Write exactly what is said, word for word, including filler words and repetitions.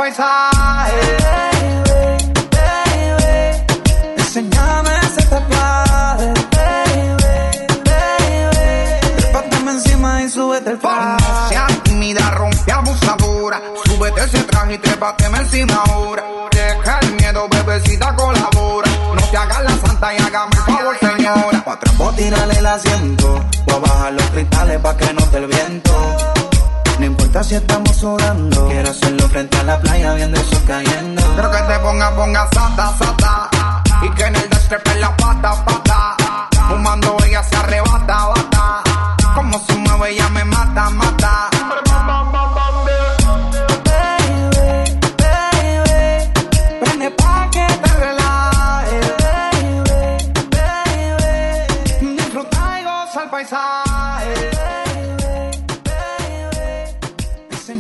paisaje. Baby, baby, enséñame ese tatuaje. Baby, baby, trépateme encima y súbete el traje. No seas tímida, rompe abusadora. Súbete ese traje y trépateme encima ahora. Deja el miedo, bebecita, colabora. No te hagas la santa y hágame el favor, señora. Pa' atrás voy a tirarle el asiento. Voy a bajar los cristales pa' que no te el viento. No importa si estamos sudando. Quiero hacerlo frente a la playa viendo eso cayendo. Quiero que te ponga, ponga sata, sata. Y que en el destrepe la pata, pata. Fumando ella se arrebata, bata. Como se mueve ella me